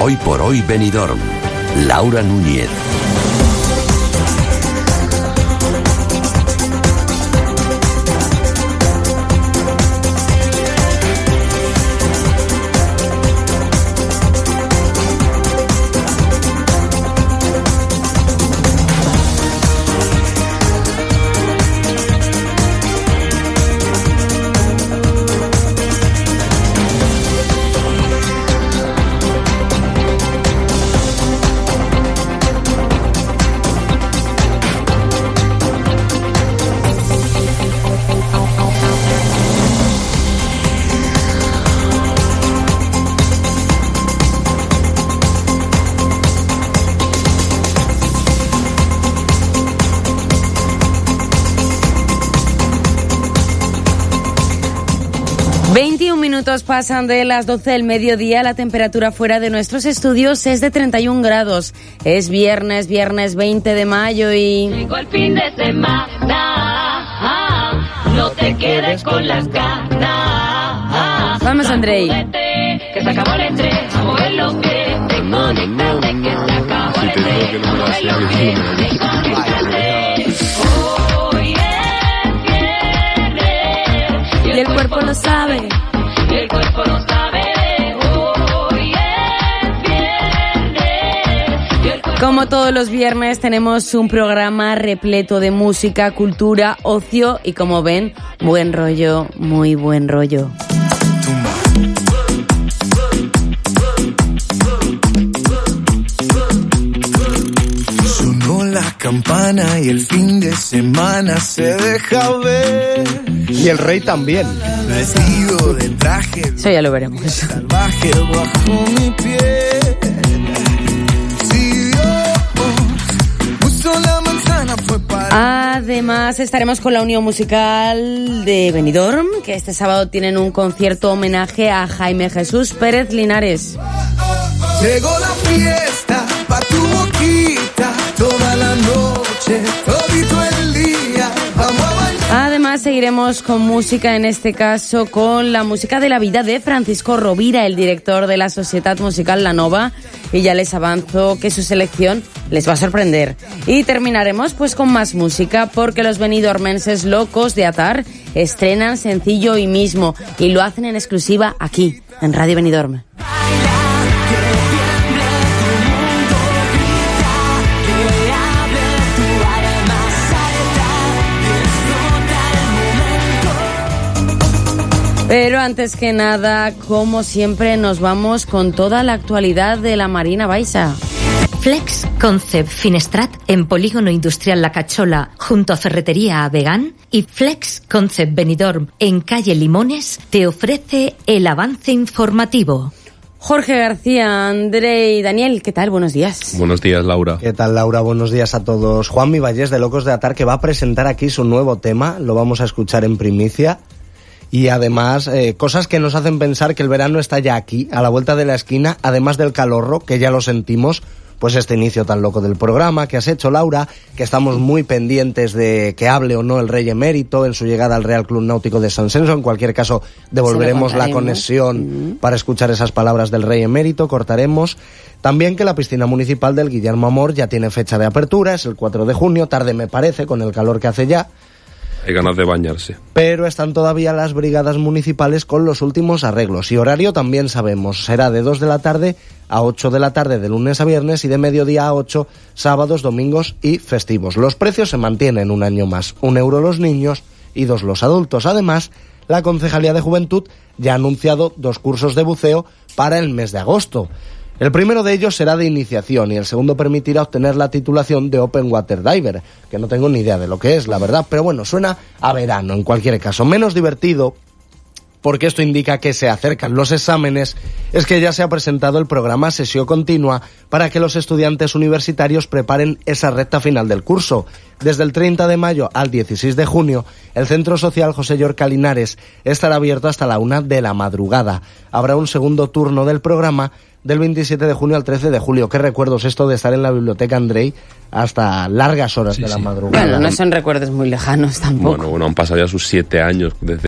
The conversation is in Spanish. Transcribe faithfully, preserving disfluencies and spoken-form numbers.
Hoy por hoy Benidorm. Laura Núñez. veintiún minutos pasan de las doce del mediodía. La temperatura fuera de nuestros estudios es de treinta y un grados. Es viernes, viernes veinte de mayo y... Llegó el fin de semana, no te quedes con las ganas. Vamos, Andrei. Que se acabó el estrés, a mover los pies, desconectate, que se acabó el estrés, a mover los pies, desconectate. Hoy es viernes Y el cuerpo lo sabe. Y el cuerpo lo sabe. Hoy es viernes. Y el cuerpo... Como todos los viernes tenemos un programa repleto de música, cultura, ocio y, como ven, buen rollo, muy buen rollo. Sonó la campana y el fin de semana se deja ver. Y el rey también. Vestido de traje. Eso ya lo veremos. Salvaje bajo mi piel. Si Dios puso la manzana fue para... Además estaremos con la Unión Musical de Benidorm, que este sábado tienen un concierto homenaje a Jaime Jesús Pérez Linares. Llegó la fiesta pa' tu boquita, toda la noche, todito el día, vamos a bailar. Además seguiremos con música, en este caso con la música de la vida de Francisco Rovira, el director de la Societat Musical La Nova, y ya les avanzo que su selección les va a sorprender. Y terminaremos pues con más música, porque los benidormenses locos de Atar estrenan sencillo hoy mismo y lo hacen en exclusiva aquí, en Radio Benidorm. Pero antes que nada, como siempre, nos vamos con toda la actualidad de la Marina Baixa. Flex Concept Finestrat en Polígono Industrial La Cachola junto a Ferretería Avegán y Flex Concept Benidorm en Calle Limones te ofrece el avance informativo. Jorge García, André y Daniel, ¿qué tal? Buenos días. Buenos días, Laura. ¿Qué tal, Laura? Buenos días a todos. Juanmi Vallés de Locos de Atar, que va a presentar aquí su nuevo tema, lo vamos a escuchar en primicia. Y además, eh, cosas que nos hacen pensar que el verano está ya aquí, a la vuelta de la esquina, además del calorro, que ya lo sentimos, pues este inicio tan loco del programa que has hecho, Laura, que estamos muy pendientes de que hable o no el Rey Emérito en su llegada al Real Club Náutico de San Senso. En cualquier caso, devolveremos la conexión uh-huh. para escuchar esas palabras del Rey Emérito, cortaremos. También que la piscina municipal del Guillermo Amor ya tiene fecha de apertura, es el cuatro de junio, tarde me parece, con el calor que hace ya. Hay ganas de bañarse. Pero están todavía las brigadas municipales con los últimos arreglos. Y horario también sabemos, será de dos de la tarde a ocho de la tarde de lunes a viernes y de mediodía a ocho sábados, domingos y festivos. Los precios se mantienen un año más. Un euro los niños y dos los adultos. Además, la Concejalía de Juventud ya ha anunciado dos cursos de buceo para el mes de agosto. El primero de ellos será de iniciación y el segundo permitirá obtener la titulación de Open Water Diver, que no tengo ni idea de lo que es, la verdad, pero bueno, suena a verano en cualquier caso. Menos divertido, porque esto indica que se acercan los exámenes, es que ya se ha presentado el programa Sesión Continua para que los estudiantes universitarios preparen esa recta final del curso. Desde el treinta de mayo al dieciséis de junio, el Centro Social José Llorca Linares estará abierto hasta la una de la madrugada. Habrá un segundo turno del programa del veintisiete de junio al trece de julio. Qué recuerdos esto de estar en la biblioteca, Andrei, hasta largas horas sí, de la sí. madrugada. Bueno, no son recuerdos muy lejanos tampoco. Bueno, bueno, han pasado ya sus siete años desde